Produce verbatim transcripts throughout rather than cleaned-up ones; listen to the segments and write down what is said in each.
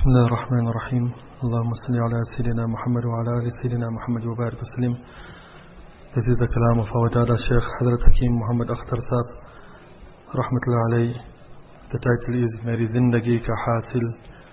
بسم الله الرحمن الرحيم. اللهم صل على سيدنا محمد وعلى آل سيدنا محمد وبارك وسلم. This is the kalam of our Dada Sheikh Hazrat Hakim Muhammad Akhtar Saab Rahmatullah alayhi. The title is Meri Zindagi Ka Hasil.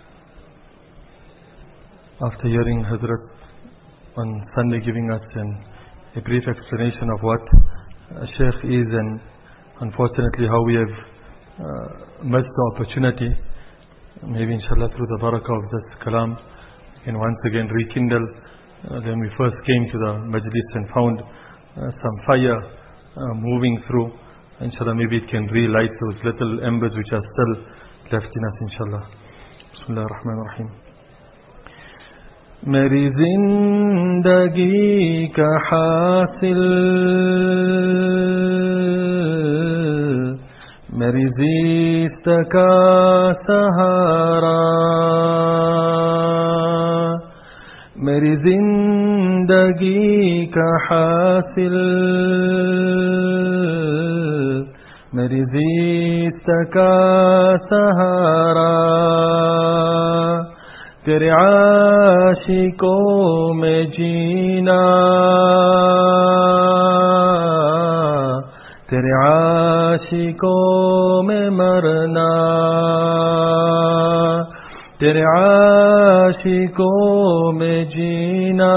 After hearing Hazrat on Sunday giving us an, a brief explanation of what a Sheikh is, and unfortunately how we have uh, missed the opportunity, maybe inshallah through the barakah of this kalam we can once again rekindle uh, when we first came to the majlis and found uh, some fire uh, moving through. Inshallah maybe it can relight those little embers which are still left in us, inshallah. Bismillah ar-Rahman ar-Rahim. Meri zindagi ka hasil, meri zist ka sahara, meri zindagi ka hasil, meri zist ka sahara, تیرے عاشقوں میں جینا، تیرے عاشقوں میں مرنا، تیرے عاشقوں میں جینا،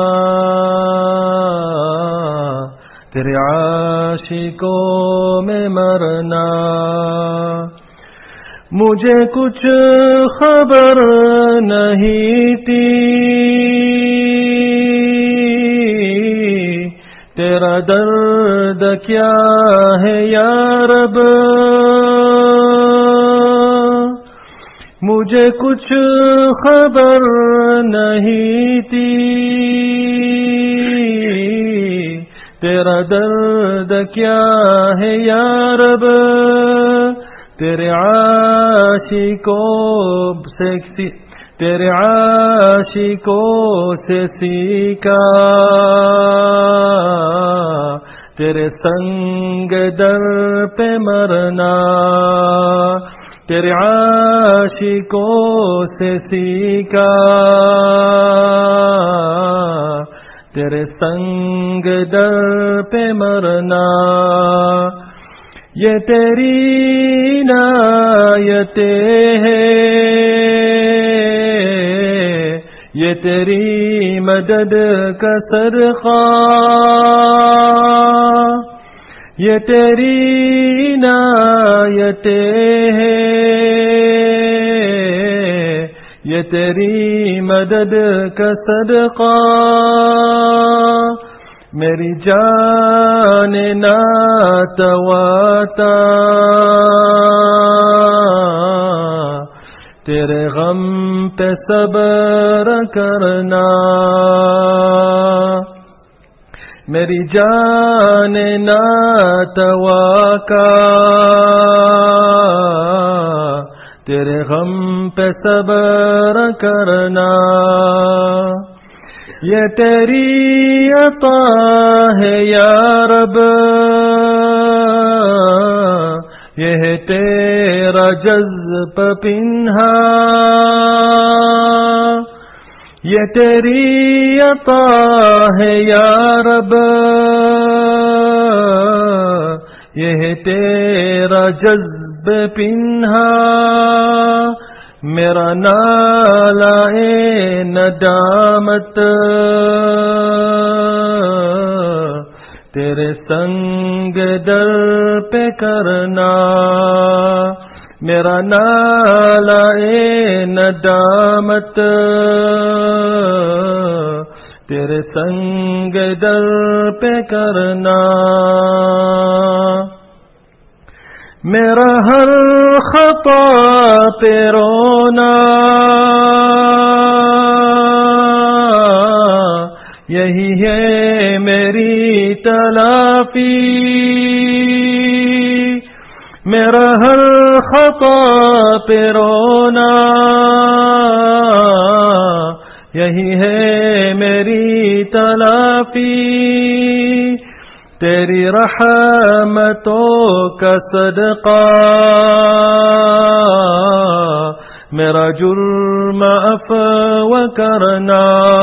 تیرے عاشقوں میں مرنا. مجھے کچھ خبر نہیں تھی تیرا درد کیا ہے یا رب، مجھے کچھ خبر نہیں تھی تیرا درد کیا ہے یا رب. تیرے عاشقوں سے تیرے عاشقوں سے سیکھا، تیرے سنگ در پہ مرنا، تیرے عاشقوں سے سیکھا، تیرے سنگ در پہ مرنا. یہ تیری عنایتیں ہیں، یہ تیری مدد کا صدقہ، یہ تیری عنایتیں ہیں، یہ تیری مدد کا صدقہ. میری جان ناتواتا تیرے غم پہ صبر کرنا، میری جان ناتواکا تیرے غم پہ صبر کرنا. یہ تیری عطا ہے یا رب، یہ ہے تیرا جذب پنہا، یہ تیری عطا ہے یا رب، یہ ہے تیرا جذب پنہا. میرا نالا اے ندامت تیرے سنگ در پہ کرنا، میرا نالا اے ندامت تیرے سنگ در پہ کرنا. میرا ہر خطا پہ رونا یہی ہے میری تلافی، میرا ہر خطا پہ رونا یہی ہے میری تلافی. تیری رحمتوں کا صدقہ میرا جرم عفو کرنا،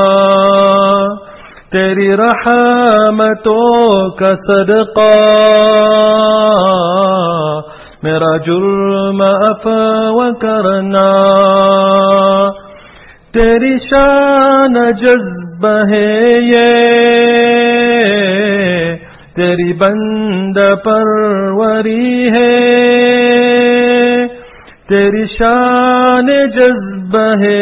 تیری رحمتوں کا صدقہ، میرا جرم عفو کرنا، تیری شان جذب ہے یہ، تیری بند پروری ہے، تیری شان جذب ہے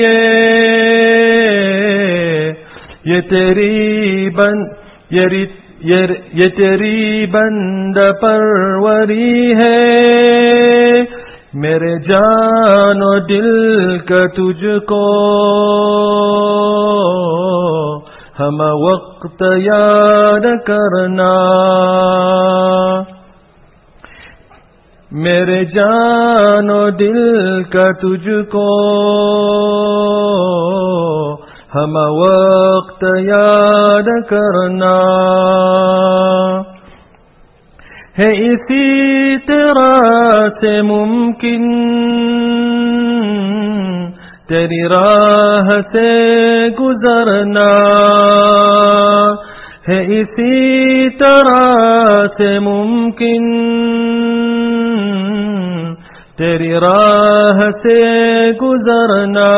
یہ، یہ تیری بند یہ یہ تیری بند پروری ہے، میرے جان و دل کا تجھ کو ہم وقت یاد کرنا، میرے جان و دل کا تجھ کو ہم وقت یاد کرنا، ہے اسی طرح سے ممکن تیری راہ سے گزرنا، ہے اسی طرح سے ممکن تیری راہ سے گزرنا،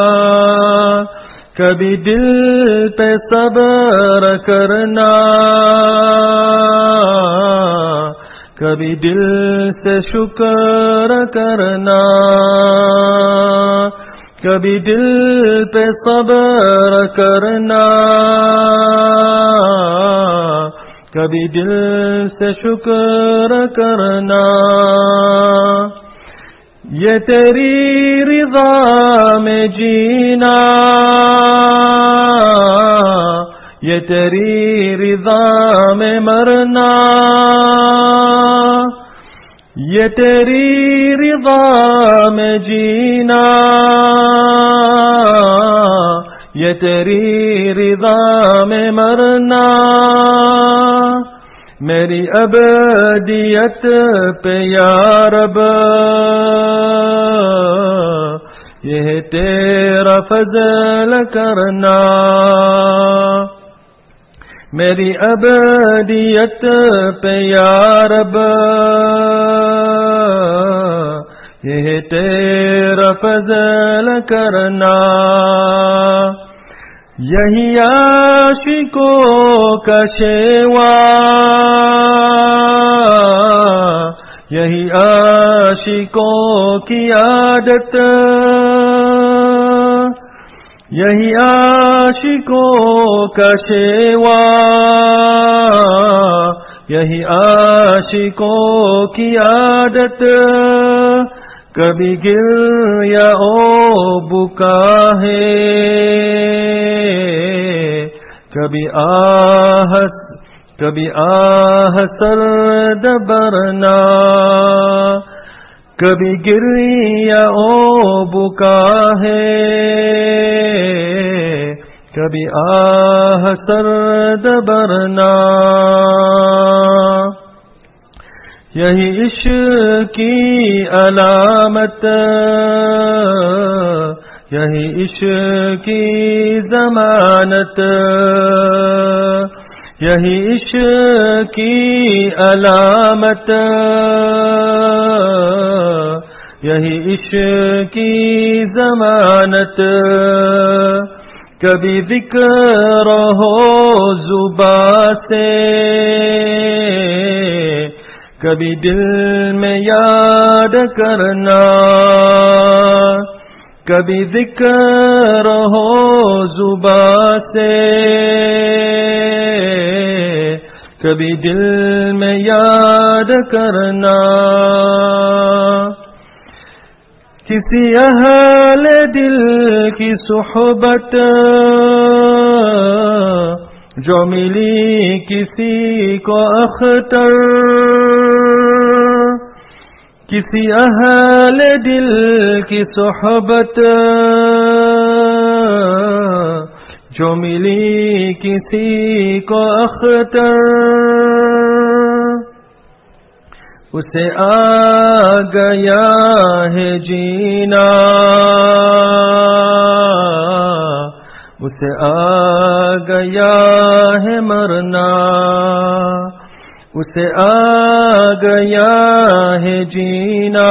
کبھی دل پہ صبر کرنا، کبھی دل سے شکر کرنا، کبھی دل پہ صبر کرنا، کبھی دل سے شکر کرنا، یہ تیری رضا میں جینا، یہ تیری رضا میں مرنا، یہ تیری رضا میں جینا، یہ تیری رضا میں مرنا، میری ابدیت پہ یا رب یہ تیرا فضل کرنا، میری ابدیت پہ یا رب یہ تیرا فضل کرنا، یہی عاشقوں کا شیوا، یہی عاشقوں کی عادت، یہی عاشقوں کا شیوا، یہی عاشقوں کی عادت، کبھی گر یا او بکا ہے، کبھی آہ کبھی آہ سرد برنا، کبھی گری یا او بکا ہے، کبھی آہ سرد برنا، یہی عشق کی علامت، یہی عشق کی ضمانت، یہی عشق کی علامت، یہی عشق کی ضمانت، کبھی ذکر ہو زبان سے، کبھی دل میں یاد کرنا، کبھی ذکر ہو زبان سے، کبھی دل میں یاد کرنا، کسی اہل دل کی صحبت جو ملی کسی کو اختر، کسی اہل دل کی صحبت جو ملی کسی کو اختر، उसे आ गया है जीना, उसे आ गया है मरना, उसे आ गया है जीना,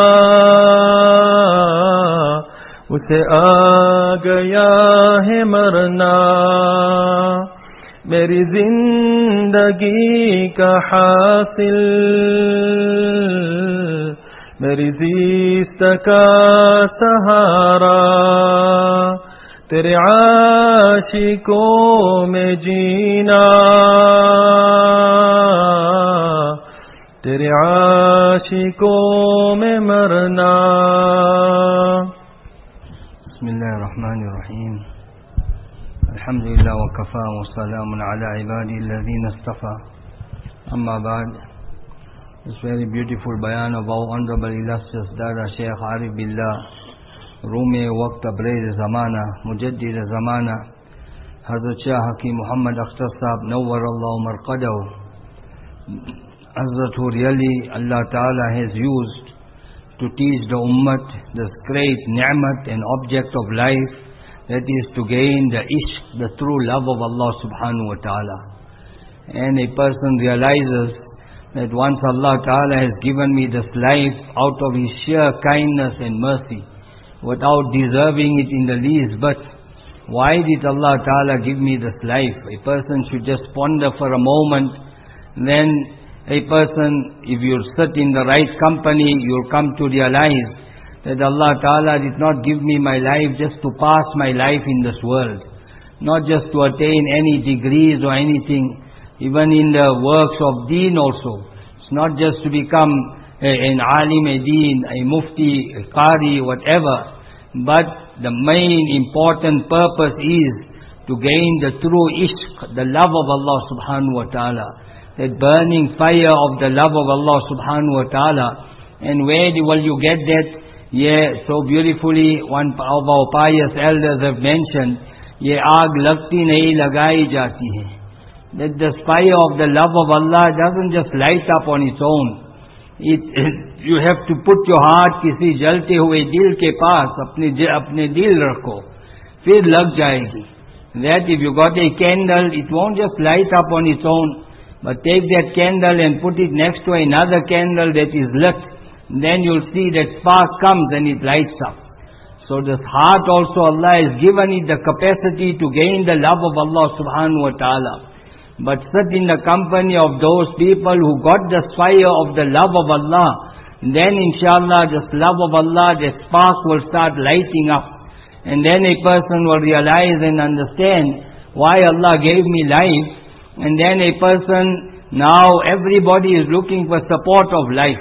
उसे आ गया है मरना। मेरी जिंदगी का हासिल, मेरी जीत का सहारा, तेरे आशिकों में जीना, तेरे आशिकों में मरना। बिस्मिल्लाहिर्रहमानिर्रहीम। अल्हम्दुलिल्लाह व कफ़ा व सलामुन अला इबादिल्लज़ीना इस्तफ़ा। Amma ba'd. This very beautiful bayan of our honorable illustrious Dada Shaykh Arif Billah, Rumi Waqt Abrez Zamana, Mujaddid Zamana, Hazrat Shah Hakim Muhammad Akhtar Sahab, Nawwarallahu Marqadahu. Hazrat who really Allah Ta'ala has used to teach the Ummah this great ni'mat and object of life, that is to gain the ishq, the true love of Allah Subhanahu wa Ta'ala. And a person realizes that once Allah Ta'ala has given me this life out of His sheer kindness and mercy, without deserving it in the least, but why did Allah Ta'ala give me this life? A person should just ponder for a moment. Then a person, if you sit in the right company, you'll come to realize that Allah Ta'ala did not give me my life just to pass my life in this world, not just to attain any degrees or anything, even in the works of deen also. It's not just to become a, an alim a deen, a mufti, a qari, whatever, but the main important purpose is to gain the true ishq, the love of Allah subhanahu wa ta'ala, that burning fire of the love of Allah subhanahu wa ta'ala. And where will you get that? Yeah, so beautifully one of our pious elders have mentioned, ye aag lagti nahi lagai jati hai. That the fire of the love of Allah doesn't just light up on its own. It, you have to put your heart किसी जलते हुए दिल के पास, अपने अपने दिल रखो, फिर लग जाएगी. That if you got a candle, it won't just light up on its own, but take that candle and put it next to another candle that is lit, then you'll see that spark comes and it lights up. So this heart also Allah has given it the capacity to gain the love of Allah subhanahu wa ta'ala. But sit in the company of those people who got the fire of the love of Allah, then inshallah this love of Allah, the spark will start lighting up. And then a person will realize and understand why Allah gave me life. And then a person, now everybody is looking for support of life.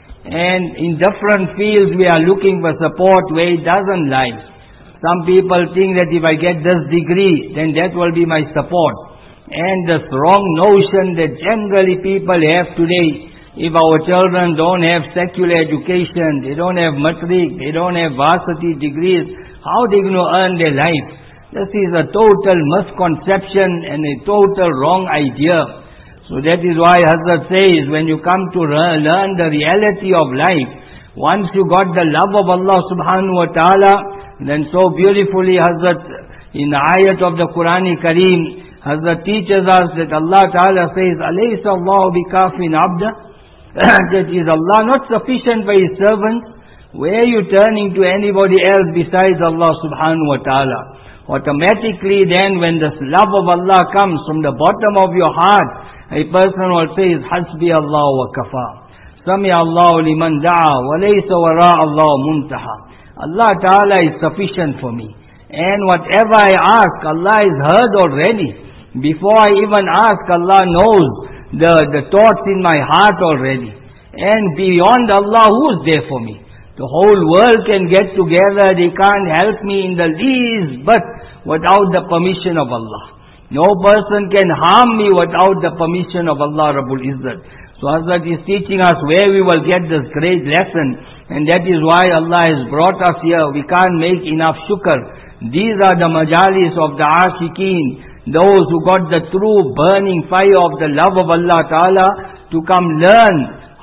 And in different fields we are looking for support where it doesn't lie. Some people think that if I get this degree, then that will be my support. And this wrong notion that generally people have today, if our children don't have secular education, they don't have matric, they don't have varsity degrees, how are they going to earn their life? This is a total misconception and a total wrong idea. So that is why Hazrat says, when you come to learn the reality of life, once you got the love of Allah subhanahu wa ta'ala, then so beautifully Hazrat, in the ayat of the Qur'an Kareem, Hazrat teaches us that Allah Ta'ala says, Alaysa Allahu bikafin abda? That is Allah not sufficient for His servants? Where are you turning to anybody else besides Allah subhanahu wa ta'ala? Automatically then when this love of Allah comes from the bottom of your heart, a person will say, Hasbi Allah wa kafa. Sami Allah liman da'a wa laysa wara Allah muntaha. Allah Ta'ala is sufficient for me. And whatever I ask, Allah is heard already. Before I even ask, Allah knows the, the thoughts in my heart already. And beyond Allah, who is there for me? The whole world can get together, they can't help me in the least, but without the permission of Allah. No person can harm me without the permission of Allah Rabbul Izzat. So Hazrat is teaching us where we will get this great lesson. And that is why Allah has brought us here. We can't make enough shukr. These are the majalis of the Ashiqeen, those who got the true burning fire of the love of Allah Ta'ala, to come learn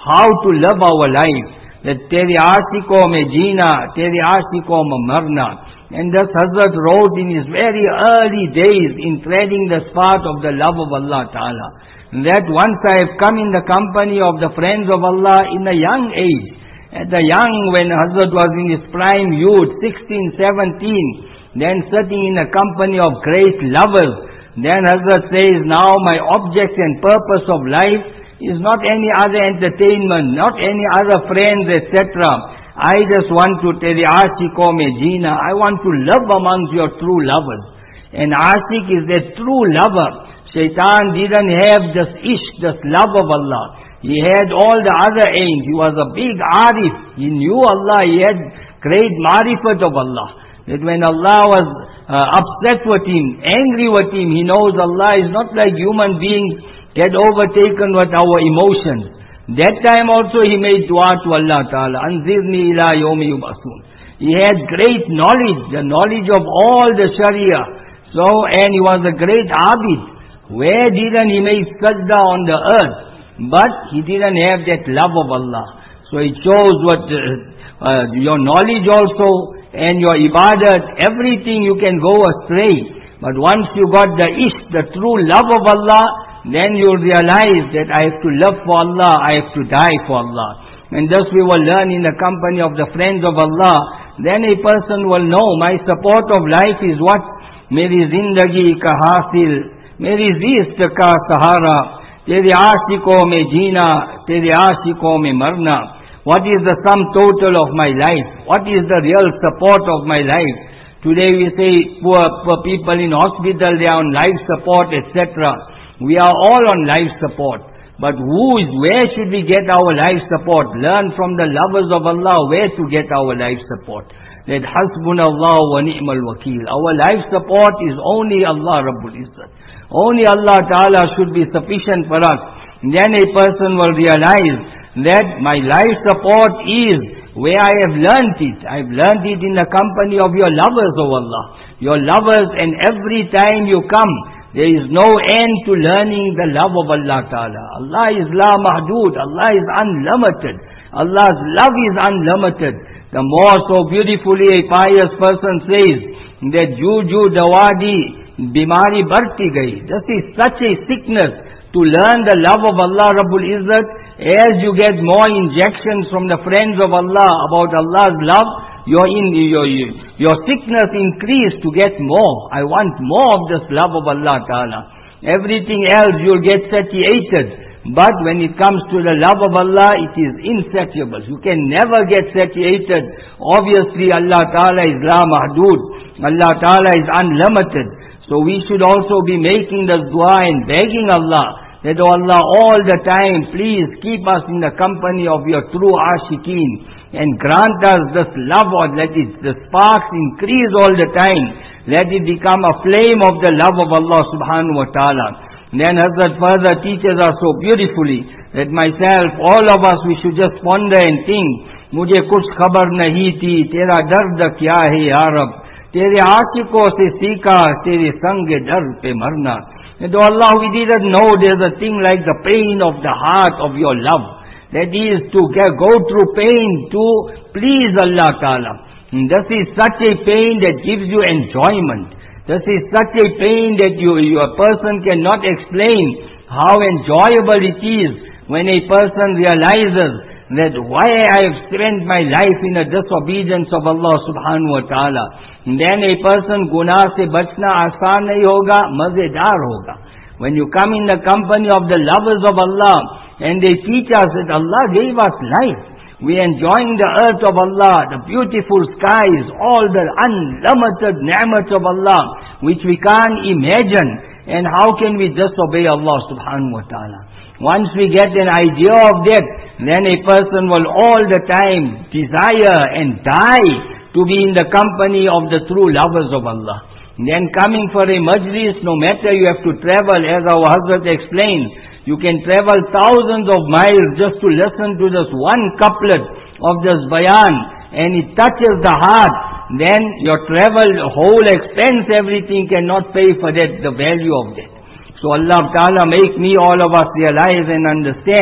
how to live our life. That Teri aashiko mein jeena, Teri aashiko mein marna. And thus Hazrat wrote in his very early days in treading the path of the love of Allah Ta'ala, that once I have come in the company of the friends of Allah in a young age, at the young when Hazrat was in his prime youth, sixteen, seventeen, then sitting in the company of great lovers, then Hazrat says, now my object and purpose of life is not any other entertainment, not any other friends, et cetera. I just want to tell the aashiko mein jeena. I want to live amongst your true lovers. And aashik is a true lover. Shaitan didn't have this ishq, this love of Allah. He had all the other aims. He was a big arif. He knew Allah. He had great marifat of Allah. That when Allah was uh, upset with him, angry with him, he knows Allah is not like human beings get overtaken with our emotions. That time also he made dua to Allah Ta'ala, Anzirni ila yawmi yub'asun. He had great knowledge, the knowledge of all the Sharia. So, and he was a great abid. Where didn't he make sajda on the earth? But he didn't have that love of Allah. So it shows what uh, uh, your knowledge also and your ibadat, everything you can go astray. But once you got the ishq, the true love of Allah, then you'll realize that I have to live for Allah, I have to die for Allah. And thus we will learn in the company of the friends of Allah, then a person will know my support of life is what? Meri zindagi ka hasil, meri zist ka sahara, tere aashiko mein jeena, tere aashiko mein marna. What is the sum total of my life? What is the real support of my life? Today we say poor, poor people in hospital, they are on life support, et cetera. We are all on life support. But who is, where should we get our life support? Learn from the lovers of Allah where to get our life support. That hasbunallah wa ni'mal wakil. Our life support is only Allah Rabbul Izzat. Only Allah Ta'ala should be sufficient for us. Then a person will realize that my life support is where I have learnt it. I have learnt it in the company of your lovers, O Allah. Your lovers, and every time you come, there is no end to learning the love of Allah Ta'ala. Allah is la mahdud. Allah is unlimited. Allah's love is unlimited. The more so beautifully a pious person says that juju dawadi bimari barti gai. This is such a sickness to learn the love of Allah Rabbul Izzat. As you get more injections from the friends of Allah about Allah's love, your, in, your, your sickness increase to get more. I want more of this love of Allah Ta'ala. Everything else you'll get satiated. But when it comes to the love of Allah, it is insatiable. You can never get satiated. Obviously Allah Ta'ala is la mahdud. Allah Ta'ala is unlimited. So we should also be making this dua and begging Allah that, oh Allah, all the time, please keep us in the company of your true ashiqeen. And grant us this love, or let it, the sparks increase all the time. Let it become a flame of the love of Allah subhanahu wa ta'ala. Then Hazrat further teaches us so beautifully that myself, all of us, we should just ponder and think, Mujhe kuch khabar nahi thi, tera dard kya hai ya Rab, tere aashiko se seekha, tere sange dar pe marna. And oh Allah, we didn't know there's a thing like the pain of the heart of your love. That is to go through pain to please Allah Ta'ala. And this is such a pain that gives you enjoyment. This is such a pain that you, you a person cannot explain how enjoyable it is when a person realizes that why I have spent my life in a disobedience of Allah Subhanahu wa Ta'ala. And then a person guna se bachna asaan nahi hoga, mazedar hoga. When you come in the company of the lovers of Allah, and they teach us that Allah gave us life. We are enjoying the earth of Allah, the beautiful skies, all the unlimited ni'mat of Allah, which we can't imagine. And how can we disobey Allah subhanahu wa ta'ala? Once we get an idea of that, then a person will all the time desire and die to be in the company of the true lovers of Allah. And then coming for a majlis, no matter you have to travel, as our Hazrat explained, you can travel thousands of miles just to listen to this one couplet of this bayan, and it touches the heart. Then your travel, whole expense, everything cannot pay for that, the value of that. So Allah Ta'ala make me, all of us realize and understand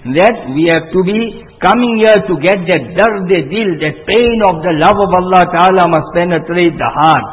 that we have to be coming here to get that dard-e-dil, that pain of the love of Allah Ta'ala must penetrate the heart.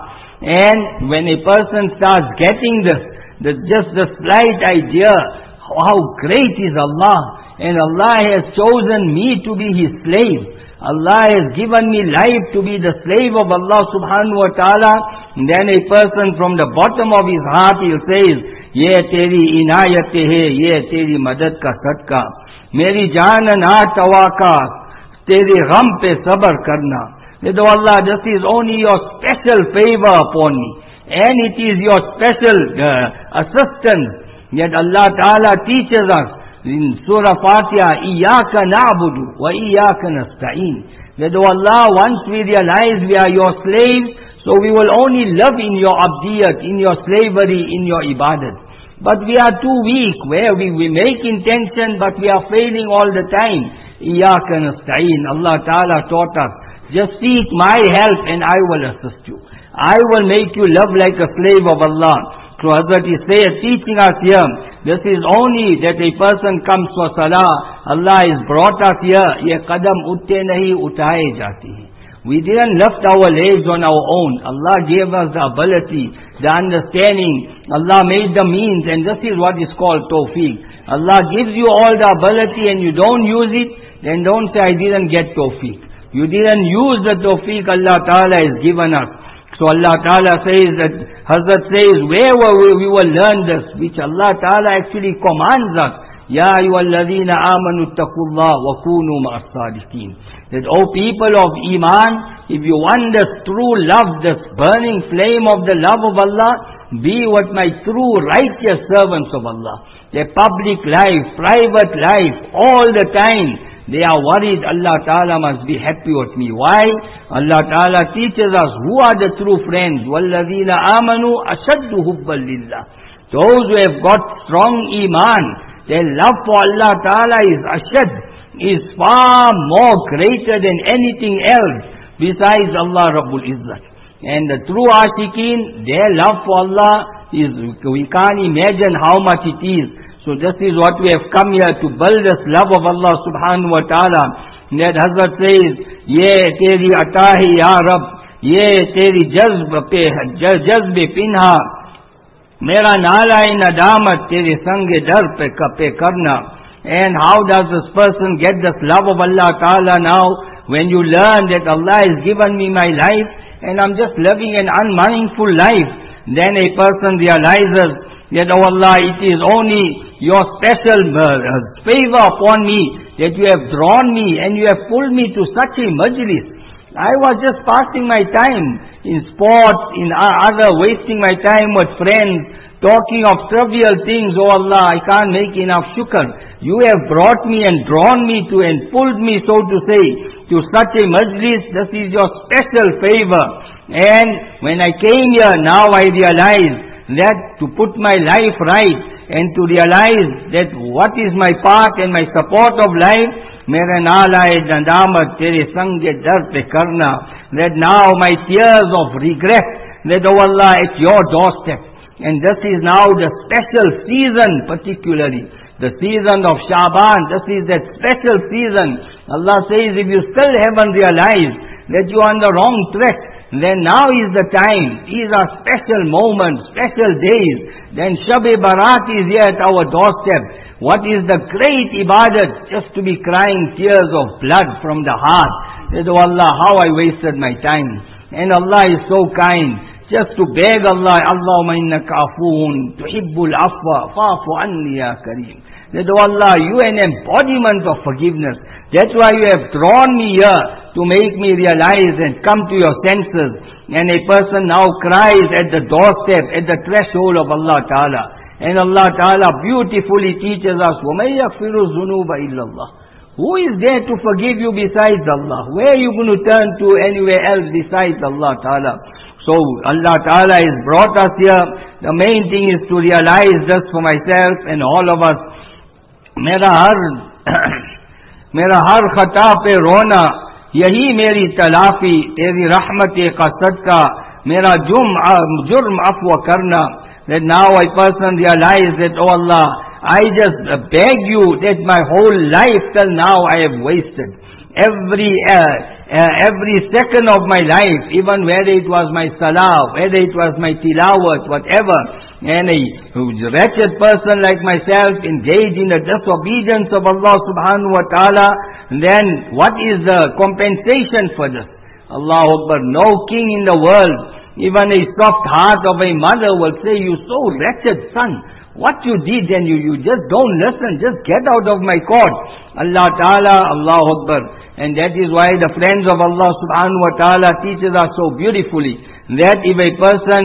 And when a person starts getting this, the, just the slight idea how great is Allah, and Allah has chosen me to be His slave, Allah has given me life to be the slave of Allah subhanahu wa ta'ala, then a person from the bottom of his heart he'll say, ye teri inayat hai, ye teri madad ka sadka, meri jaan na tawaka, teri gham pe sabr karna. That oh Allah, this is only your special favor upon me, and it is your special uh, assistance. Yet Allah Ta'ala teaches us in Surah Fatiha, Iyaka na'budu wa iyaka nasta'in. That oh Allah, once we realize we are your slaves, so we will only love in your abdiyat, in your slavery, in your ibadat. But we are too weak, where we, we make intention, but we are failing all the time. Iyaka nasta'in. Allah Ta'ala taught us, just seek my help and I will assist you. I will make you love like a slave of Allah. So Hazrat is saying, teaching us here, this is only that a person comes for salah. Allah has brought us here. Ye qadam utte nahi utaye jati hai. We didn't lift our legs on our own. Allah gave us the ability, the understanding. Allah made the means, and this is what is called tawfiq. Allah gives you all the ability and you don't use it, then don't say, I didn't get tawfiq. You didn't use the tawfiq Allah Ta'ala has given us. So Allah Ta'ala says that, Hazrat says, where we, we will learn this, which Allah Ta'ala actually commands us. Ya ayyuhalladhina amanu taqullah wa kunu ma'as sadiqin. That, O people of Iman, if you want this true love, this burning flame of the love of Allah, be what my true righteous servants of Allah. Their public life, private life, all the time, they are worried Allah Ta'ala must be happy with me. Why? Allah Ta'ala teaches us who are the true friends. وَالَّذِينَ آمَنُوا أَشَدُّ حُبًّا لِلَّهِ. Those who have got strong iman, their love for Allah Ta'ala is ashad, is far more greater than anything else besides Allah Rabbul Izzat. And the true ashiqeen, their love for Allah is, we can't imagine how much it is. So this is what we have come here to build this love of Allah subhanahu wa ta'ala. That Hazrat says, Ye teri atahi ya Rab, Ye teri jazb pe, jazb pinha, Mera nala in adamat teri sange dar pe kape karna. And how does this person get this love of Allah ta'ala now? When you learn that Allah has given me my life, and I'm just living an unmindful life, then a person realizes that, oh Allah, it is only your special uh, favor upon me that you have drawn me and you have pulled me to such a majlis. I was just passing my time in sports, in other, wasting my time with friends, talking of trivial things. Oh Allah, I can't make enough shukr. You have brought me and drawn me to and pulled me, so to say, to such a majlis. This is your special favor. And when I came here, now I realize that to put my life right, and to realize that what is my part and my support of life, mere nalaye nadamat tere sange dar pe karna, that now my tears of regret, that oh Allah, it's your doorstep. And this is now the special season, particularly the season of Shaban. This is that special season. Allah says, if you still haven't realized that you are on the wrong track, then now is the time. These are special moments, special days. Then Shab-e Barat is here at our doorstep. What is the great ibadat? Just to be crying tears of blood from the heart. That, oh Allah, how I wasted my time. And Allah is so kind. Just to beg Allah, Allahumma innaka afuun tuhibbul afwa fa'fu anni ya kareem. That, oh Allah, you are an embodiment of forgiveness. That's why you have drawn me here, to make me realize and come to your senses. And a person now cries at the doorstep, at the threshold of Allah Ta'ala. And Allah Ta'ala beautifully teaches us, وَمَنْ يَغْفِرُ الذُّنُوبَ إِلَّا اللَّهِ. Who is there to forgive you besides Allah? Where are you going to turn to anywhere else besides Allah Ta'ala? So Allah Ta'ala has brought us here. The main thing is to realize this for myself and all of us. Mera har, mera har khata pe rona, yahi meri talafi, teri rahmat-e qasad ka, mera jum, jurm afwa karna. That now a person realizes that, oh Allah, I just beg you that my whole life till now I have wasted. Every uh, uh, every second of my life, even whether it was my salah, whether it was my tilawat, whatever, and a wretched person like myself engaged in the disobedience of Allah subhanahu wa ta'ala, then what is the compensation for this? Allahu Akbar. No king in the world, even a soft heart of a mother will say, you so wretched son, what you did and you, you just don't listen, just get out of my court. Allah Ta'ala, Allahu Akbar. And that is why the friends of Allah subhanahu wa ta'ala teaches us so beautifully that if a person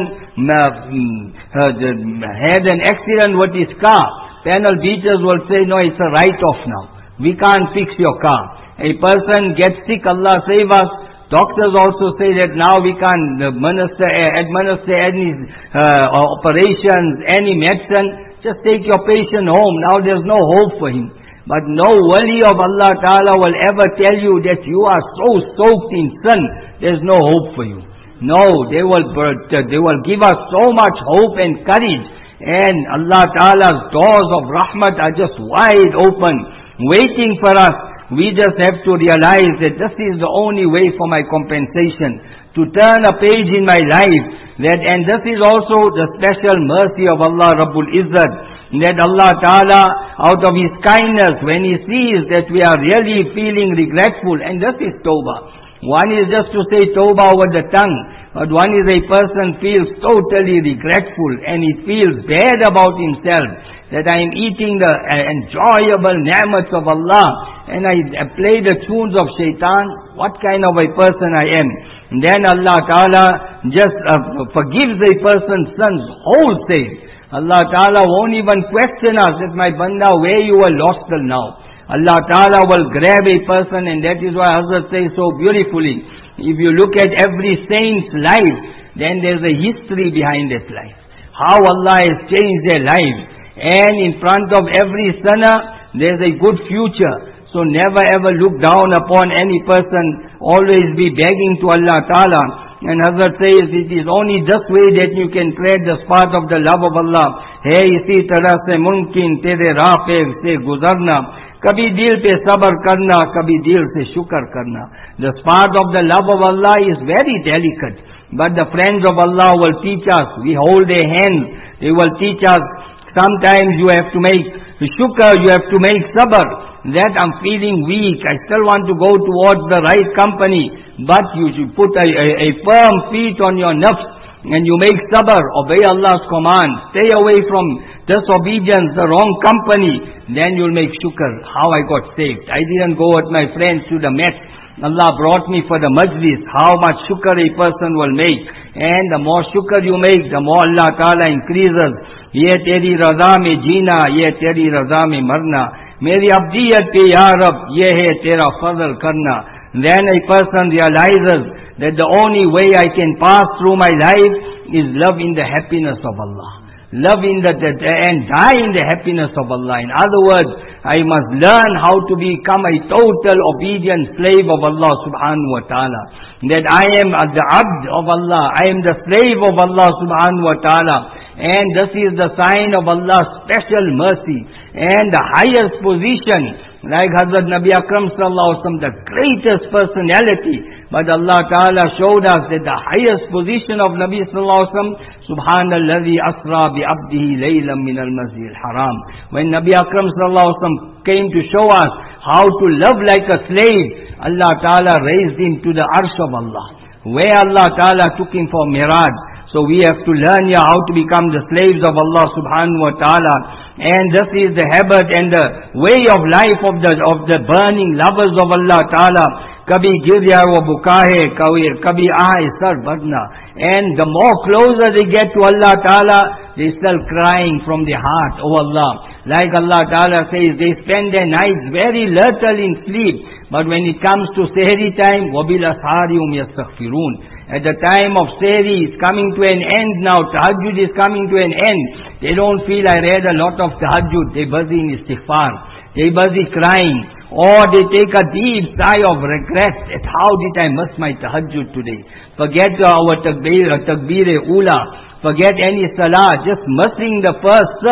uh, had an accident with his car, panel beaters will say, no, it's a write-off now. We can't fix your car. A person gets sick, Allah save us. Doctors also say that now we can't administer, administer any uh, operations, any medicine. Just take your patient home. Now there's no hope for him. But no wali of Allah Ta'ala will ever tell you that you are so soaked in sin, there's no hope for you. No, they will, they will give us so much hope and courage. And Allah Ta'ala's doors of rahmat are just wide open, waiting for us. We just have to realize that this is the only way for my compensation, to turn a page in my life. That, and this is also the special mercy of Allah Rabbul Izzat, that Allah Ta'ala, out of His kindness, when He sees that we are really feeling regretful, and this is tawbah. One is just to say tawbah over the tongue, but one is a person feels totally regretful and he feels bad about himself, that I am eating the enjoyable ni'mats of Allah and I play the tunes of shaitan. What kind of a person I am? And then Allah Ta'ala just uh, forgives a person's sins wholesale. Allah Ta'ala won't even question us that my banda, where you were lost till now. Allah Ta'ala will grab a person, and that is why Hazrat says so beautifully, if you look at every saint's life, then there's a history behind that life. How Allah has changed their life. And in front of every sinner, there's a good future. So never ever look down upon any person. Always be begging to Allah Ta'ala. And Hazrat says, it is only this way that you can tread the path of the love of Allah. Hai isi tarah se mumkin tere raah pe se guzarna. Kabhi dil pe sabr karna, kabhi dil se shukr karna. The path of the love of Allah is very delicate. But the friends of Allah will teach us. We hold their hands. They will teach us. Sometimes you have to make shukr, you have to make sabr. That I'm feeling weak, I still want to go towards the right company. But you should put a, a, a firm feet on your nafs and you make sabr, obey Allah's command, stay away from disobedience, the wrong company. Then you'll make shukr. How I got saved. I didn't go with my friends to the Met. Allah brought me for the majlis. How much shukr a person will make. And the more shukr you make, the more Allah Ta'ala increases. Ye teri raza mein jeena, ye teri raza mein marna. Meri abdiyat pe ya Rab, ye hai tera fazl karna. Then a person realizes that the only way I can pass through my life is love in the happiness of Allah. Love in the, the, and die in the happiness of Allah. In other words, I must learn how to become a total obedient slave of Allah subhanahu wa ta'ala. That I am the abd of Allah. I am the slave of Allah subhanahu wa ta'ala. And this is the sign of Allah's special mercy. And the highest position, like Hazrat Nabi Akram sallallahu alaihi wasallam, the greatest personality. But Allah Ta'ala showed us that the highest position of Nabi sallallahu alaihi wasallam, Subhanalladhi asra bi abdihi laylan min al-masjid al-haram. When Nabi Akram sallallahu alaihi wasallam came to show us how to love like a slave, Allah Ta'ala raised him to the arsh of Allah, where Allah Ta'ala took him for miraj. So we have to learn here how to become the slaves of Allah subhanahu wa ta'ala. And this is the habit and the way of life of the of the burning lovers of Allah Ta'ala. Kabhi girya wa bukahe, kabhi aahe sar badna. And the more closer they get to Allah Ta'ala, they still crying from their heart, oh Allah. Like Allah Ta'ala says, they spend their nights very little in sleep. But when it comes to Sehri time, وَبِلْ أَسْحَارِهُمْ يَسْتَغْفِرُونَ. At the time of Sehri, it's coming to an end now. Tahajjud is coming to an end. They don't feel I read a lot of Tahajjud. They're busy in istighfar. They're busy crying. Or they take a deep sigh of regret at how did I miss my Tahajjud today. Forget our takbir, takbir-e-ula. Forget any salah. Just missing the first saf.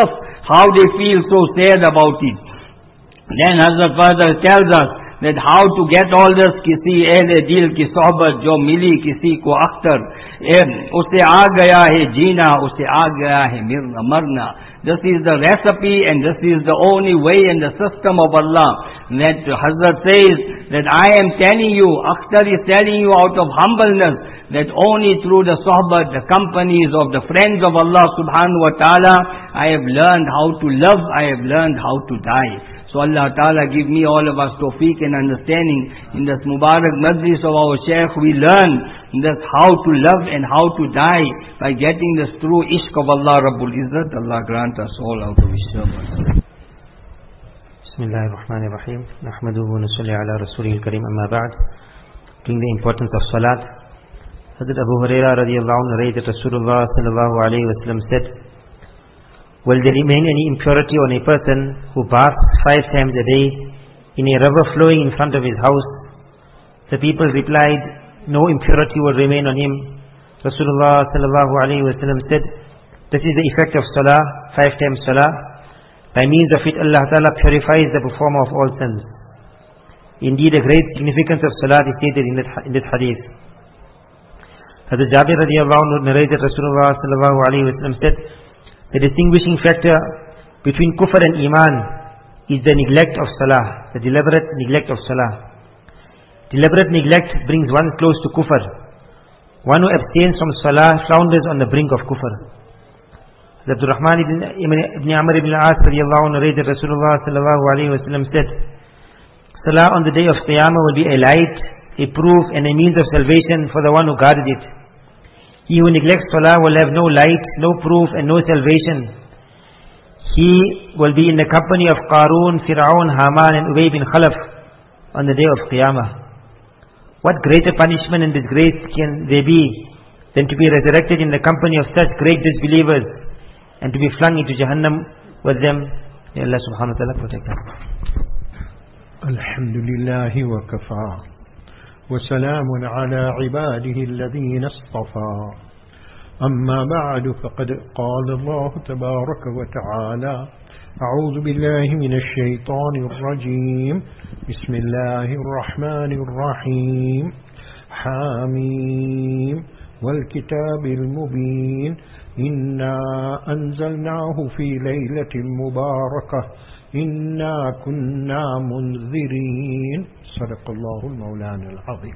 how they feel so sad about it. Then Hazrat further tells us that how to get all this, kisi ahle dil ki sohbat jo mili kisi ko akhtar, usse aa gaya hai jeena, usse aa gaya hai marna. This is the recipe and this is the only way in the system of Allah. That Hazrat says that I am telling you, Akhtar is telling you out of humbleness, that only through the sohbat, the companies of the friends of Allah subhanahu wa ta'ala, I have learned how to love, I have learned how to die. So Allah Ta'ala give me all of us tawfiq and understanding. In this Mubarak Majlis of our Shaykh, we learn that how to love and how to die by getting this true ishq of Allah Rabbul Izzat. Allah grant us all out of His service. Bismillahir Rahmanir Rahim. Nahmaduhu wa nusalli ala Rasulihil Kareem, amma ba'd. Bring the importance of Salat. Hazrat Abu Hurairah radiyallahu anhu narrated that Rasulullah sallallahu alayhi wa sallam said, will there remain any impurity on a person who baths five times a day in a river flowing in front of his house? The people replied, no impurity will remain on him. Rasulullah sallallahu alayhi wa sallam said, this is the effect of salah, five times salah. By means of it, Allah Ta'ala purifies the performer of all sins. Indeed, a great significance of salah is stated in this, in this hadith. Hazrat Jabir radiyallahu anhu narrated Rasulullah sallallahu alayhi wa sallam said, the distinguishing factor between kufr and iman is the neglect of salah, the deliberate neglect of salah. Deliberate neglect brings one close to kufr. One who abstains from salah flounders on the brink of kufr. Abdul Rahman ibn, ibn Amr ibn al-As radiyallahu anhu narrated Rasulullah sallallahu alayhi wa sallam said, salah on the day of Qiyamah will be a light, a proof and a means of salvation for the one who guarded it. He who neglects salah will have no light, no proof and no salvation. He will be in the company of Qarun, Fir'aun, Haman and Ubay bin Khalaf on the day of Qiyamah. What greater punishment and disgrace can there be than to be resurrected in the company of such great disbelievers and to be flung into Jahannam with them? May Allah subhanahu wa ta'ala protect us. Alhamdulillahi wa kafa. وسلام على عباده الذين اصطفى أما بعد فقد قال الله تبارك وتعالى أعوذ بالله من الشيطان الرجيم بسم الله الرحمن الرحيم حاميم والكتاب المبين إنا أنزلناه في ليلة مباركة إنا كنا منذرين صدق الله المولان العظيم.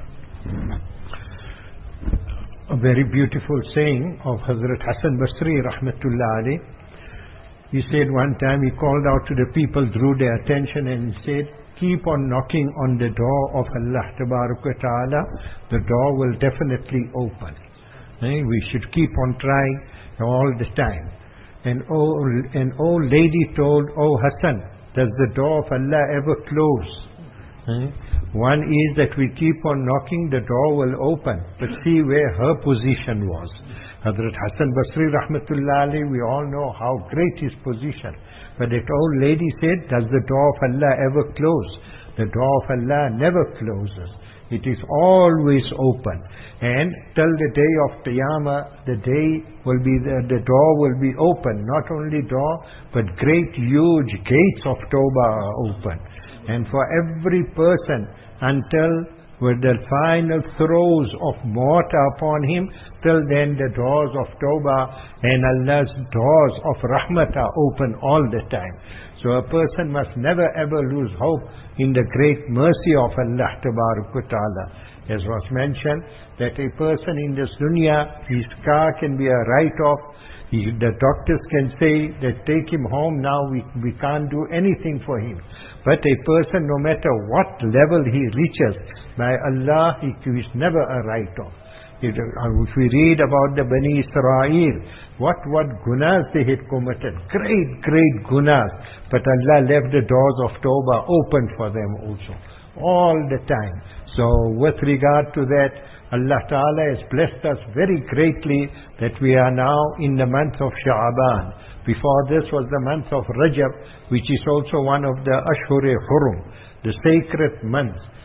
A very beautiful saying of Hazrat Hassan Basri rahmatullah alayh. He said one time, he called out to the people, drew their attention and said, keep on knocking on the door of Allah Tabarak wa Ta'ala, the door will definitely open. Eh? We should keep on trying all the time. And old, an old lady told, oh Hassan, does the door of Allah ever close? Eh? One is that we keep on knocking, the door will open. But see where her position was. Hazrat Hassan Basri rahmatullah alayhi, we all know how great his position. But that old lady said, does the door of Allah ever close? The door of Allah never closes. It is always open. And till the day of Qiyamah, the day will be, the, the door will be open. Not only door, but great huge gates of Tawbah are open. And for every person, until with the final throes of mortar upon him, till then the doors of Tawbah and Allah's doors of Rahmat are open all the time. So a person must never ever lose hope in the great mercy of Allah Tabarak wa Ta'ala. As was mentioned, that a person in this dunya, his car can be a write-off. He, the doctors can say that take him home now, we, we can't do anything for him. But a person, no matter what level he reaches, by Allah, he is never a write-off. If we read about the Bani Israel, what what gunas they had committed, great, great gunas. But Allah left the doors of Tawbah open for them also, all the time. So with regard to that, Allah Ta'ala has blessed us very greatly that we are now in the month of Sha'aban. Before this was the month of Rajab, which is also one of the Ashur-e-Hurum, the sacred months.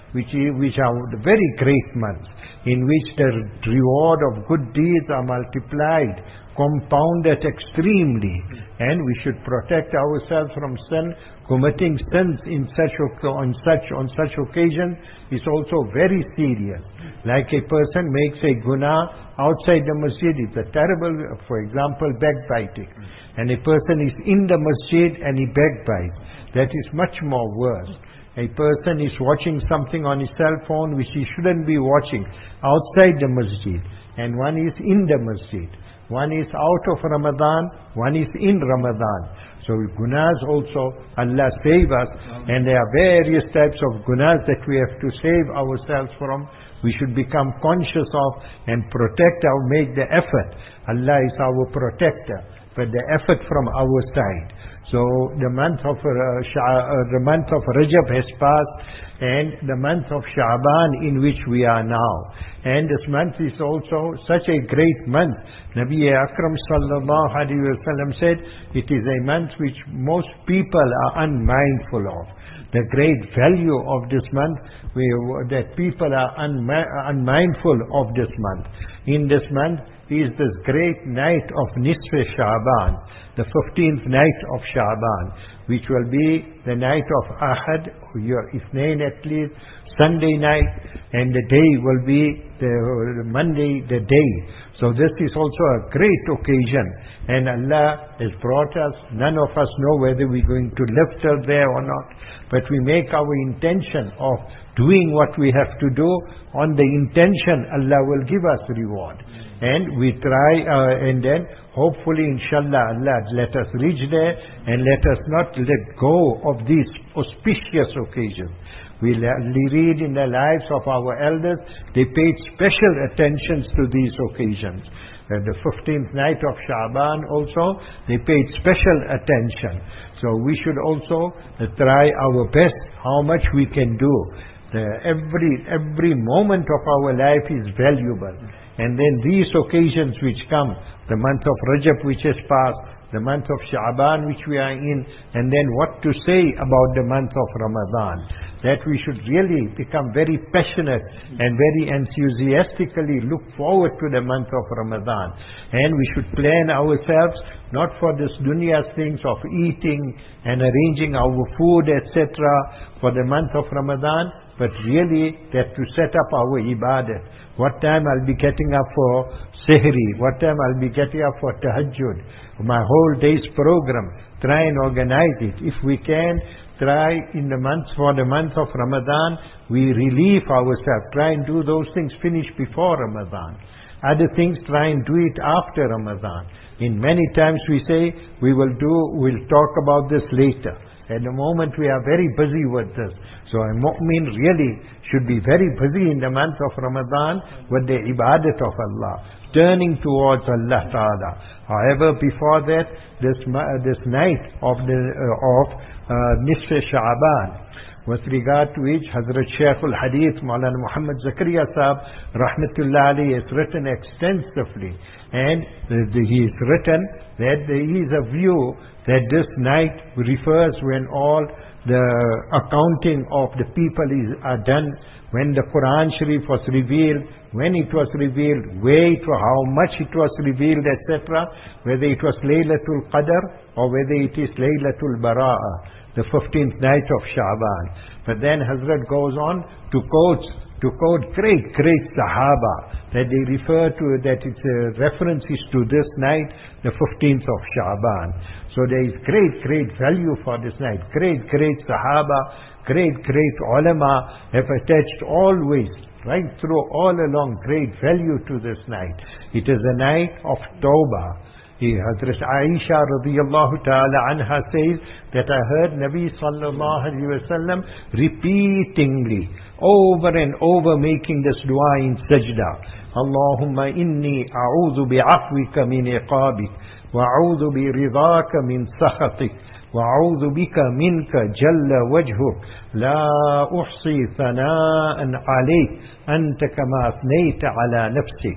which, is, which are very great months, in which the reward of good deeds are multiplied, compounded extremely, and we should protect ourselves from sin. Committing sins in such on such on such occasions is also very serious. Like a person makes a guna outside the masjid, it's a terrible, for example, backbiting, and a person is in the masjid and he backbites. That is much more worse. A person is watching something on his cell phone which he shouldn't be watching outside the masjid, and one is in the masjid. One is out of Ramadan, one is in Ramadan. So gunas also, Allah save us, and there are various types of gunas that we have to save ourselves from. We should become conscious of and protect or make the effort. Allah is our protector, but the effort from our side. So the month of uh, Sha- uh, the month of Rajab has passed, and the month of Sha'ban in which we are now. And this month is also such a great month. Nabi Akram sallallahu alaihi wasallam said, it is a month which most people are unmindful of. The great value of this month, we, that people are unmi- unmindful of this month. In this month is this great night of Nisf Sha'ban, the fifteenth night of Sha'ban, which will be the night of Ahad, your Ithnain at least, Sunday night, and the day will be the Monday, the day. So this is also a great occasion, and Allah has brought us. None of us know whether we're going to live till there or not, but we make our intention of doing what we have to do. On the intention, Allah will give us reward. And we try, uh, and then hopefully, inshallah, Allah let us reach there, and let us not let go of these auspicious occasions. We read in the lives of our elders, they paid special attentions to these occasions. Uh, the fifteenth night of Sha'ban also, they paid special attention. So we should also uh, try our best, how much we can do. The, every, every moment of our life is valuable. And then these occasions which come, the month of Rajab which has passed, the month of Sha'ban which we are in, and then what to say about the month of Ramadan. That we should really become very passionate and very enthusiastically look forward to the month of Ramadan. And we should plan ourselves not for this dunya things of eating and arranging our food, et cetera for the month of Ramadan, but really that to set up our ibadat. What time I'll be getting up for Sehri, what time I'll be getting up for Tahajjud, my whole day's program. Try and organize it. If we can, try in the month, for the month of Ramadan, we relieve ourselves. Try and do those things, finish before Ramadan. Other things, try and do it after Ramadan. In many times we say, we will do, we'll talk about this later. At the moment we are very busy with this. So a mu'min really should be very busy in the month of Ramadan with the ibadat of Allah, turning towards Allah Ta'ala. However, before that, this this night of the uh, of uh, Nisf Sha'ban, with regard to which Hazrat Shaykh al-Hadith Maulana Muhammad Zakaria Sahab Rahmatullah Ali has written extensively, and he has written that there is a view that this night refers when all the accounting of the people is are done, when the Quran Sharif was revealed, when it was revealed, where it was, how much it was revealed, et cetera, whether it was Laylatul Qadr or whether it is Laylatul Bara'ah, the fifteenth night of Sha'ban. But then Hazrat goes on to quote to quote great, great Sahaba that they refer to, that its uh, references to this night, the fifteenth of Sha'ban. So there is great, great value for this night. Great, great Sahaba, great, great ulama have attached always, right through all along, great value to this night. It is a night of Tawbah. Hazrat Aisha radiyallahu ta'ala anha says that I heard Nabi sallallahu alayhi wa sallam repeatedly, over and over, making this dua in sajda. Allahumma inni a'udhu bi'afwika min iqabik, wa'udhu bi'ridhaka min sakhatik, وأعوذ بك منك جل وجهك لا أحصي ثناء عليك أنت كما أثنيت على نفسك.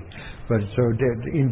But so in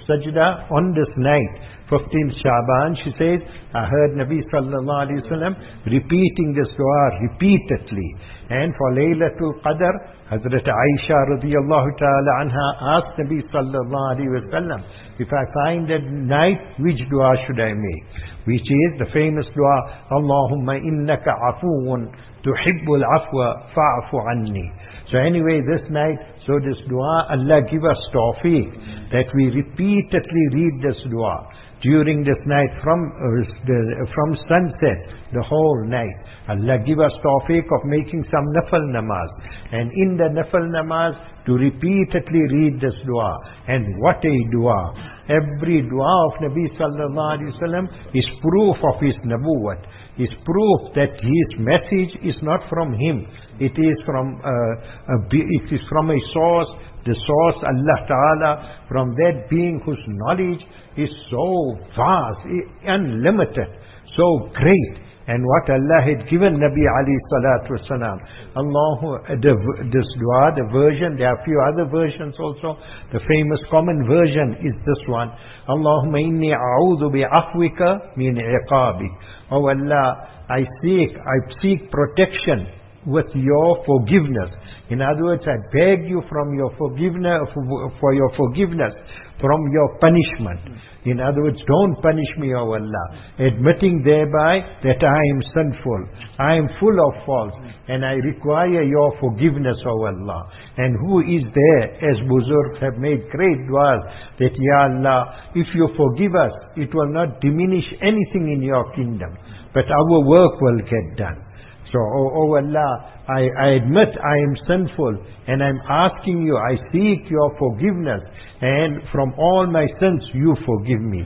sajda on this night, fifteenth Shaban, she says, I heard Nabi sallallahu alayhi wa sallam repeating this dua repeatedly. And for Laylatul Qadr, Hazrat Aisha radiyallahu ta'ala anha asked Nabi sallallahu alayhi wa sallam, if I find that night, which dua should I make? Which is the famous dua, Allahumma innaka afuun tuhibbul afwa fa'afu anni. So anyway, this night, so this dua, Allah give us tawfiq that we repeatedly read this dua during this night from uh, the, from sunset, the whole night. Allah give us tawfiq of making some nafal namaz, and in the nafal namaz to repeatedly read this dua. And what a dua! Every dua of Nabi sallallahu alaihi wasallam is proof of his nabuwat, is proof that his message is not from him. It is from uh, a, it is from a source, the source Allah Ta'ala, from that being whose knowledge is so vast, unlimited, so great. And what Allah had given Nabi alayhi salatu wasalam. Allah, the, this dua, the version, there are a few other versions also. The famous common version is this one. Allahumma inni a'udhu bi'afwika min iqabik. Oh Allah, I seek, I seek protection with your forgiveness. In other words, I beg you from your forgiveness, for your forgiveness from your punishment. In other words, don't punish me, O Allah, admitting thereby that I am sinful, I am full of faults, and I require your forgiveness, O Allah. And who is there, as Buzurgs have made great du'as, that, Ya Allah, if you forgive us, it will not diminish anything in your kingdom, but our work will get done. So, oh, oh Allah, I, I admit I am sinful, and I'm asking you, I seek your forgiveness, and from all my sins you forgive me.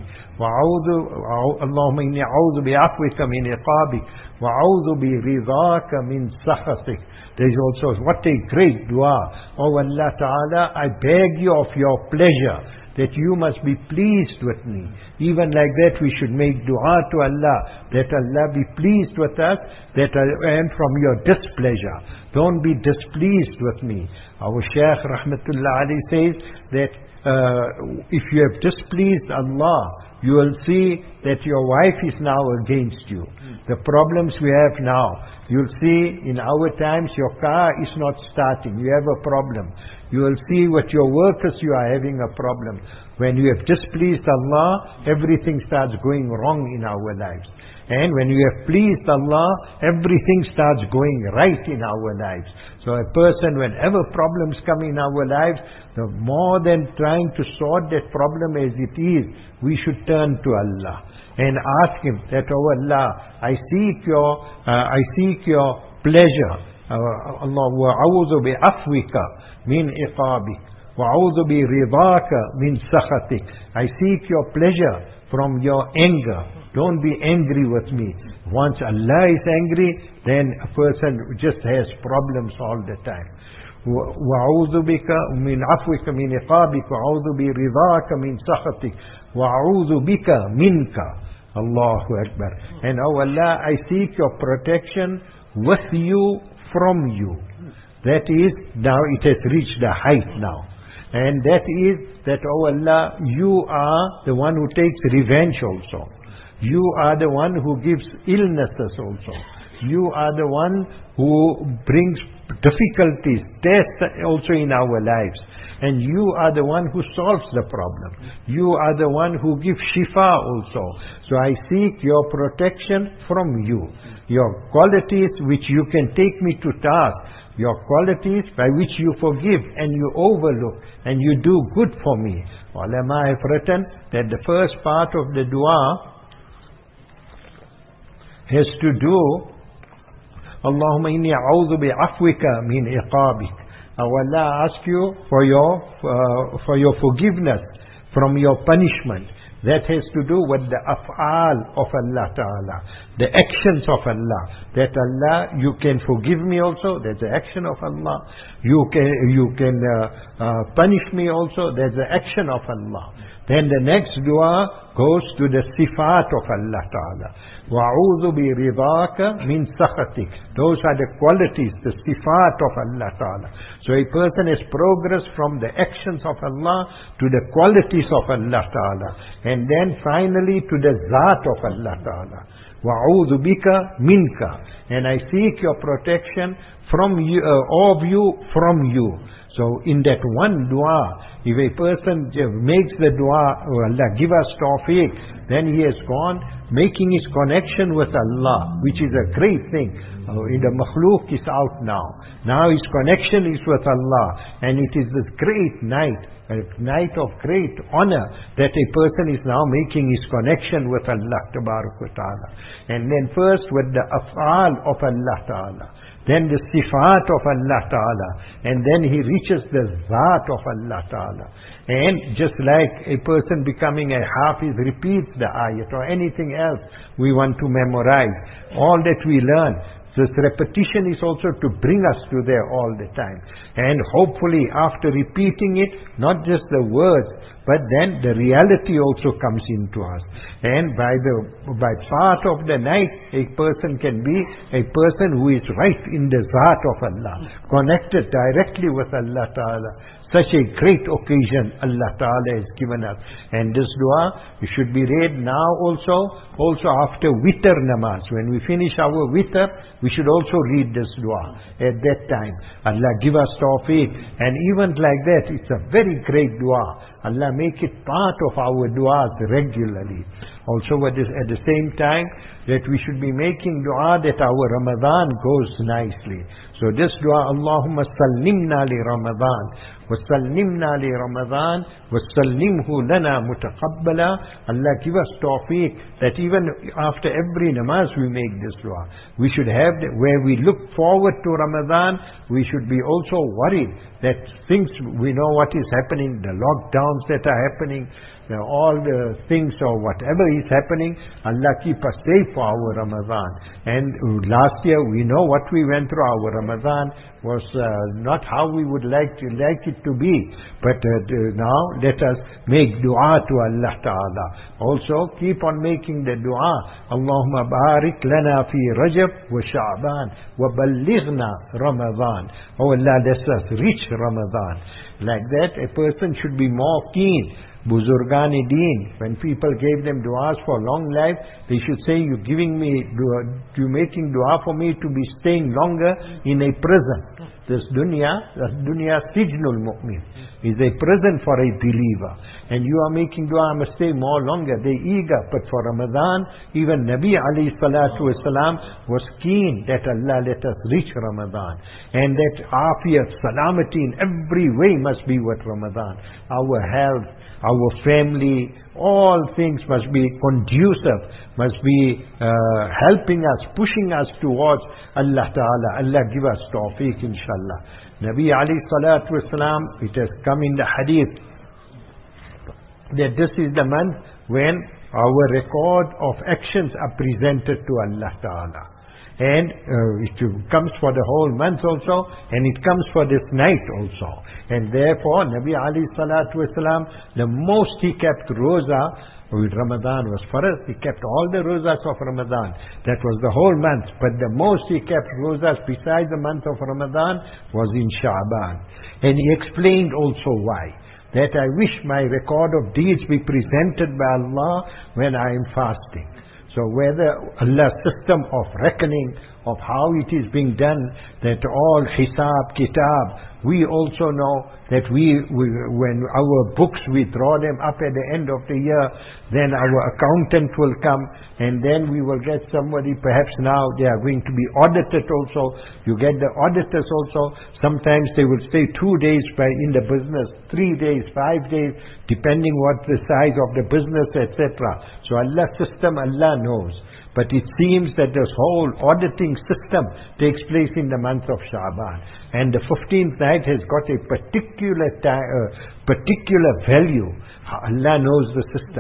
Allahumma inni a'udhu bi'afwika min iqabik, wa a'udhu bi ridaka min sakhatik. There is also, what a great dua. Oh Allah Ta'ala, I beg you of your pleasure, that you must be pleased with me. Even like that we should make dua to Allah, that Allah be pleased with us, that and from your displeasure. Don't be displeased with me. Our Shaykh Rahmatullah Ali says that uh, if you have displeased Allah, you will see that your wife is now against you. The problems we have now, you'll see in our times your car is not starting, you have a problem. You will see with your workers you are having a problem. When you have displeased Allah, everything starts going wrong in our lives. And when you have pleased Allah, everything starts going right in our lives. So a person, whenever problems come in our lives, the more than trying to sort that problem as it is, we should turn to Allah and ask Him that, oh Allah, I seek your, uh, I seek your pleasure. Allah, wa'awudhu bi'afwika min iqabik, wa'awudhu bi'ridaka min sakhatik. I seek your pleasure from your anger. Don't be angry with me. Once Allah is angry, then a person just has problems all the time. وَأَعُوذُ بِكَ مِنْ عَفْوِكَ مِنْ إِقَابِكَ وَأَعُوذُ بِرِضَاكَ مِنْ سَخَطِكَ وَأَعُوذُ بِكَ مِنْكَ. Allahu Akbar. And oh Allah, I seek your protection with you, from you. That is, now it has reached the height now. And that is that, oh Allah, you are the one who takes revenge also. You are the one who gives illnesses also. You are the one who brings difficulties, tests also in our lives. And you are the one who solves the problem. You are the one who gives shifa also. So I seek your protection from you. Your qualities which you can take me to task. Your qualities by which you forgive and you overlook and you do good for me. Ulama have written that the first part of the dua has to do, Allahumma inni a'udhu bi'afwika min iqabik. Allah ask you for your uh, for your forgiveness from your punishment. That has to do with the af'al of Allah Ta'ala, the actions of Allah. That Allah, you can forgive me also, that's the action of Allah. You can, you can uh, uh, punish me also, that's the action of Allah. Then the next dua goes to the sifat of Allah Ta'ala. وَعُوذُ بِرِضَاكَ مِنْ سَخَطِكَ. Those are the qualities, the sifat of Allah Ta'ala. So a person has progressed from the actions of Allah to the qualities of Allah Ta'ala. And then finally to the zat of Allah Ta'ala. وَعُوذُ بِكَ مِنْكَ. And I seek your protection from you, uh, of you, from you. So in that one dua, if a person makes the dua, oh Allah give us tawfiq, then he has gone making his connection with Allah, which is a great thing. Uh, in the makhluk is out now. Now his connection is with Allah, and it is this great night, a night of great honor, that a person is now making his connection with Allah Ta'ala. And then first with the af'al of Allah Ta'ala, then the sifat of Allah Ta'ala, and then he reaches the zat of Allah Ta'ala. And just like a person becoming a hafiz repeats the ayat or anything else we want to memorize, all that we learn, this repetition is also to bring us to there all the time. And hopefully after repeating it, not just the words, but then the reality also comes into us. And by the by part of the night, a person can be a person who is right in the zat of Allah, connected directly with Allah Ta'ala. Such a great occasion Allah Ta'ala has given us. And this dua, it should be read now also, also after witr namaz. When we finish our witr, we should also read this dua at that time. Allah give us tawfiq. And even like that, it's a very great dua. Allah make it part of our du'as regularly. Also at the same time, that we should be making dua that our Ramadan goes nicely. So this dua, Allahumma sallimna li Ramadan, wa sallimna li Ramadan, wa sallimhu lana mutaqabbala. Allah give us tawfiq that even after every namaz we make this dua. We should have, the, where we look forward to Ramadan, we should be also worried that things, we know what is happening, the lockdowns that are happening, you know, all the things or whatever is happening, Allah keep us safe for our Ramadan. And last year we know what we went through. Our Ramadan was uh, not how we would like to like it to be. But uh, now let us make dua to Allah Ta'ala. Also keep on making the dua. Allahumma barik lana fi Rajab wa Sha'ban wa ballighna Ramadan. Oh Allah, let us reach Ramadan. Like that, a person should be more keen. Buzurgani Deen, when people gave them du'as for long life, they should say, you're giving me, you're making du'a for me to be staying longer in a prison. This dunya, this dunya sijnul mu'min, is a prison for a believer. And you are making du'a, I must stay more longer. They're eager. But for Ramadan, even Nabi alayhi salatu wasalam was keen that Allah let us reach Ramadan. And that afiyat, salamati in every way must be with Ramadan. Our health, our family, all things must be conducive, must be uh, helping us, pushing us towards Allah Ta'ala. Allah give us tawfiq, inshallah. Nabi alayhi salatu wasalam, it has come in the hadith that this is the month when our record of actions are presented to Allah Ta'ala. And uh, it comes for the whole month also, and it comes for this night also. And therefore, Nabi alayhi salatu wasalam, the most he kept roza, with Ramadan was for us, he kept all the rozas of Ramadan. That was the whole month. But the most he kept rozas besides the month of Ramadan was in Sha'ban. And he explained also why. That I wish my record of deeds be presented by Allah when I am fasting. So whether Allah's system of reckoning, of how it is being done, that all hisab, kitab, we also know that we, we, when our books, we draw them up at the end of the year, then our accountant will come, and then we will get somebody, perhaps now they are going to be audited also. You get the auditors also. Sometimes they will stay two days by in the business, three days, five days, depending what the size of the business, et cetera. So Allah's system, Allah knows. But it seems that this whole auditing system takes place in the month of Sha'ban. And the fifteenth night has got a particular uh, particular value. Allah knows the system.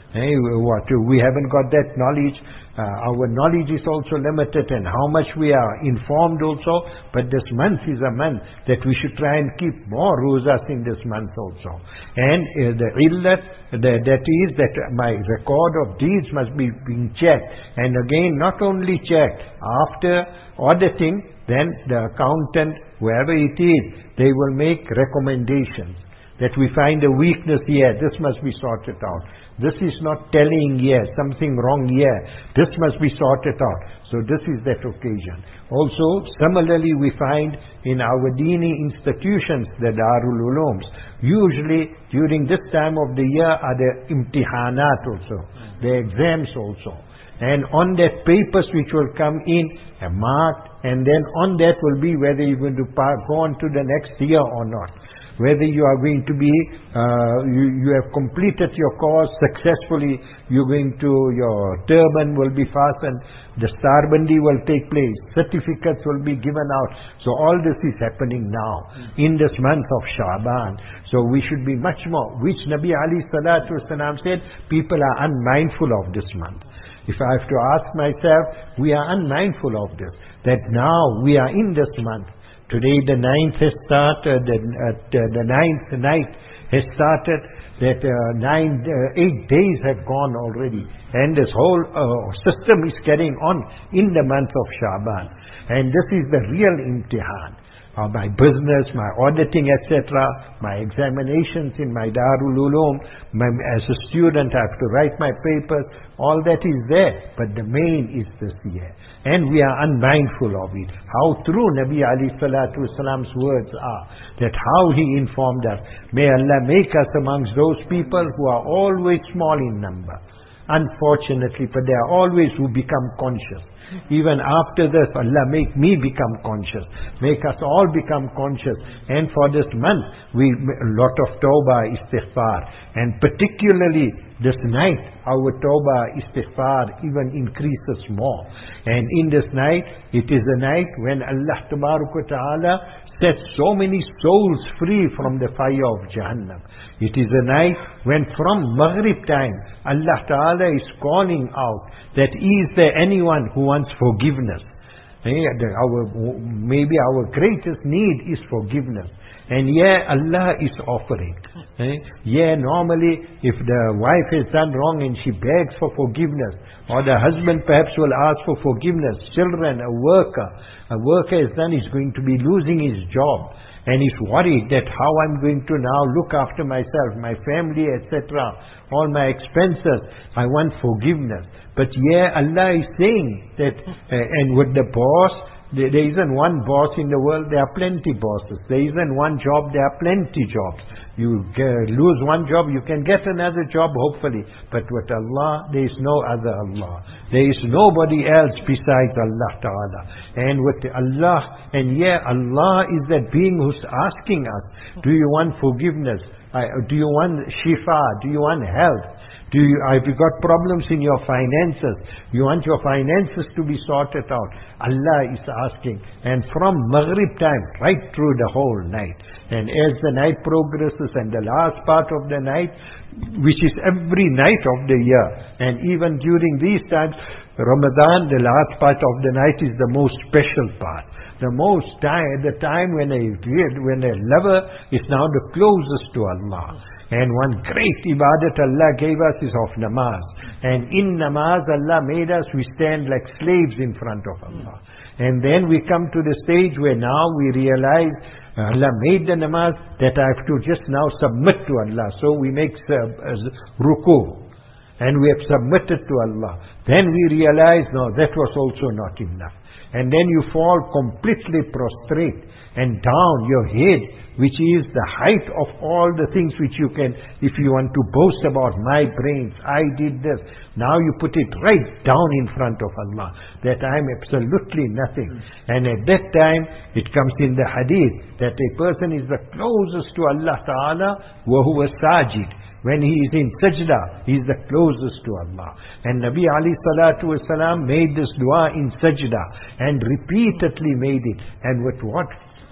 Hey, what, we haven't got that knowledge. Uh, our knowledge is also limited, and how much we are informed also. But this month is a month that we should try and keep more rosas in this month also. And uh, the illat, the, that is that my record of deeds must be being checked. And again, not only checked, after auditing, then the accountant, whoever it is, they will make recommendations. That we find a weakness here, this must be sorted out. This is not telling here, something wrong here. This must be sorted out. So this is that occasion. Also, similarly we find in our Dini institutions, the Darul Ulooms, usually during this time of the year are the imtihanat also, the exams also. And on that papers which will come in, are marked, and then on that will be whether you're going to go on to the next year or not. Whether you are going to be, uh, you, you have completed your course successfully, you're going to, your turban will be fastened, the starbandi will take place, certificates will be given out. So all this is happening now, in this month of Sha'ban. So we should be much more, which Nabi Ali Salatu Wasalam said, people are unmindful of this month. If I have to ask myself, we are unmindful of this, that now we are in this month. Today the ninth has started, the, uh, the ninth night has started, that uh, nine, uh, eight days have gone already. And this whole uh, system is carrying on in the month of Sha'ban. And this is the real imtihan. Uh, my business, my auditing, et cetera, my examinations in my Darul Uloom, my, as a student I have to write my papers, all that is there. But the main is this year. And we are unmindful of it. How true Nabi Ali Salatu Wasalam's words are, that how he informed us. May Allah make us amongst those people who are always small in number. Unfortunately, but they are always who become conscious. Even after this, Allah make me become conscious. Make us all become conscious. And for this month, we a lot of tawbah, istighfar. And particularly this night, our tawbah, istighfar even increases more. And in this night, it is a night when Allah Tabaraka Ta'ala sets so many souls free from the fire of Jahannam. It is a night when from Maghrib time, Allah Ta'ala is calling out that is there anyone who wants forgiveness? Eh, the, our, maybe our greatest need is forgiveness. And yeah, Allah is offering. Eh? Yeah, normally if the wife has done wrong and she begs for forgiveness, or the husband perhaps will ask for forgiveness, children, a worker, a worker has done, is going to be losing his job. And he's worried that how I'm going to now look after myself, my family, et cetera, all my expenses. I want forgiveness. But yeah, Allah is saying that, uh, and with the boss, there, there isn't one boss in the world, there are plenty bosses. There isn't one job, there are plenty jobs. You uh, lose one job, you can get another job hopefully. But with Allah, there is no other Allah. There is nobody else besides Allah Ta'ala. And with Allah, and yeah, Allah is that being who's asking us, do you want forgiveness? Uh, do you want shifa? Do you want health? Do you, have you got problems in your finances? You want your finances to be sorted out. Allah is asking. And from Maghrib time, right through the whole night. And as the night progresses and the last part of the night, which is every night of the year, and even during these times, Ramadan, the last part of the night is the most special part. The most time, the time when a, when a lover is now the closest to Allah. And one great ibadat Allah gave us is of namaz. And in namaz, Allah made us, we stand like slaves in front of Allah. And then we come to the stage where now we realize Allah made the namaz that I have to just now submit to Allah. So we make uh, ruku. And we have submitted to Allah. Then we realize, no, that was also not enough. And then you fall completely prostrate and down your head, which is the height of all the things which you can, if you want to boast about my brains, I did this. Now you put it right down in front of Allah, that I am absolutely nothing. And at that time, it comes in the hadith, that a person is the closest to Allah Ta'ala, وَهُوَ سَاجِدٌ. When he is in sajda, he is the closest to Allah. And Nabi Ali Salatu Wasalam made this dua in sajda, and repeatedly made it. And with what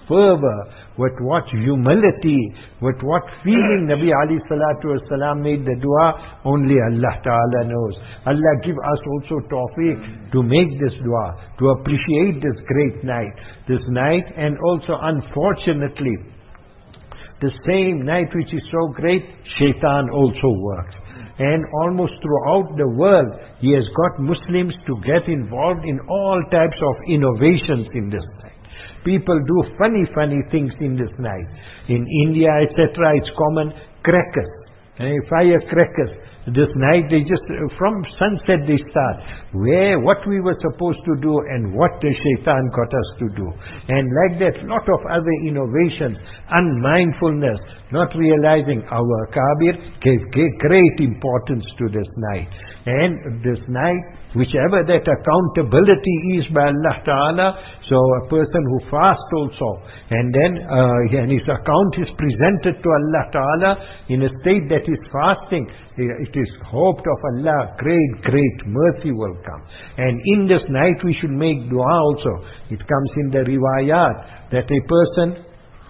fervor, with what humility, with what feeling Nabi alayhi salatu wasalam made the dua, only Allah Ta'ala knows. Allah give us also tawfiq to make this dua, to appreciate this great night, this night, and also unfortunately, the same night which is so great, shaitan also works. And almost throughout the world, he has got Muslims to get involved in all types of innovations in this night. People do funny, funny things in this night. In India, et cetera, it's common, crackers. Eh, firecrackers. This night, they just, from sunset they start. Where, what we were supposed to do and what the shaitan got us to do. And like that, lot of other innovations, unmindfulness, not realizing our Kabir gave great importance to this night. And this night, whichever that accountability is by Allah Ta'ala, so a person who fasts also, and then uh, and his account is presented to Allah Ta'ala in a state that is fasting, it is hoped of Allah, great, great mercy will come. And in this night we should make dua also. It comes in the riwayat that a person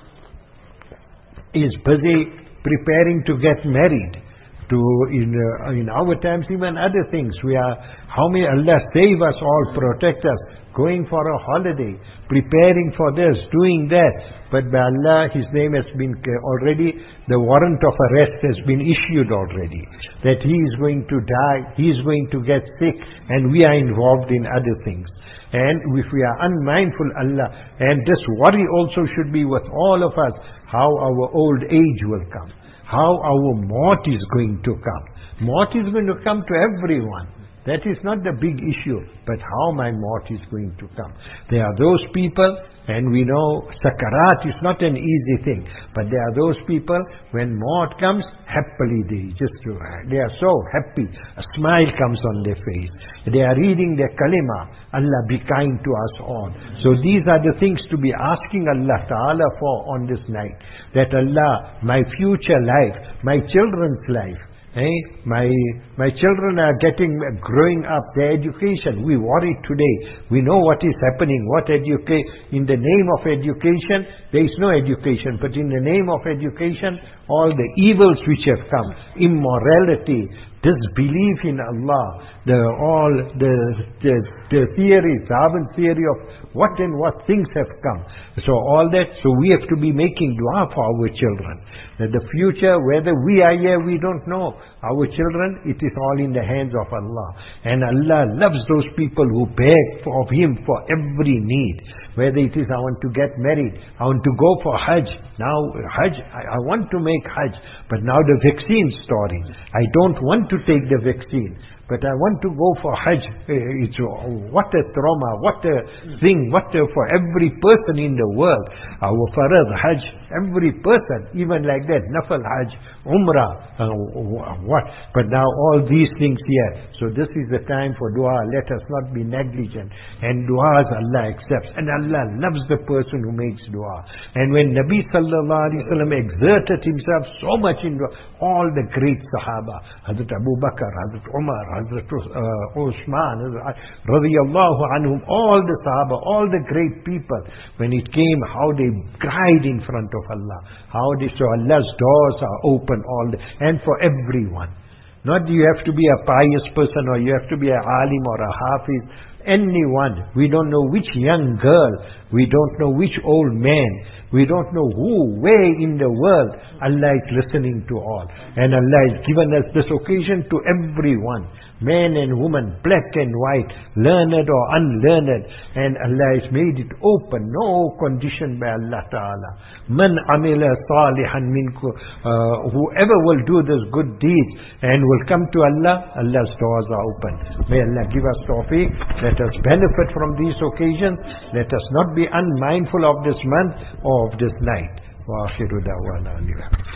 is busy preparing to get married. To in uh, in our times, even other things, we are, how may Allah save us all, protect us, going for a holiday, preparing for this, doing that. But by Allah, His name has been already, the warrant of arrest has been issued already, that he is going to die, he is going to get sick, and we are involved in other things. And if we are unmindful, Allah, and this worry also should be with all of us, how our old age will come, how our maut is going to come. Maut is going to come to everyone. That is not the big issue, but how my maut is going to come. There are those people, and we know sakarat is not an easy thing, but there are those people, when maut comes, happily they just, they are so happy. A smile comes on their face. They are reading their kalima. Allah be kind to us all. So these are the things to be asking Allah Ta'ala for on this night. That Allah, my future life, my children's life, eh, my my children are getting, growing up, their education, we worry today. We know what is happening, what educate, in the name of education, there is no education, but in the name of education, all the evils which have come, immorality, disbelief in Allah, the all the, the, the theories, Darwin theory of what and what things have come. So all that, so we have to be making dua for our children. That the future, whether we are here, we don't know. Our children, it is all in the hands of Allah. And Allah loves those people who beg for Him for every need. Whether it is, I want to get married, I want to go for Hajj. Now, Hajj, I, I want to make Hajj. But now the vaccine story. I don't want to take the vaccine, but I want to go for Hajj. It's, what a trauma, what a thing, what a, for every person in the world. Our farad, Hajj, every person, even like that, Nafal Hajj, Umrah, uh, what. But now all these things here. So this is the time for dua. Let us not be negligent. And duas Allah accepts. And Allah loves the person who makes dua. And when Nabi Sallallahu Alaihi Wasallam exerted himself so much in dua, all the great Sahaba, Hazrat Abu Bakr, Hazrat Umar, Hazrat uh, Uthman, radiyallahu anhum, all the Sahaba, all the great people, when it came, how they cried in front of Allah, how they, so Allah's doors are open all the, and for everyone. Not you have to be a pious person, or you have to be a alim or a hafiz, anyone. We don't know which young girl, we don't know which old man, we don't know who, where in the world. Allah is listening to all. And Allah has given us this occasion to everyone, man and woman, black and white, learned or unlearned. And Allah has made it open, no condition by Allah Ta'ala. Man amila salihan minku, uh, whoever will do this good deed and will come to Allah, Allah's doors are open. May Allah give us tawfiq. Let us benefit from these occasions. Let us not be unmindful of this month or of this night. Wa akhiru da'wana.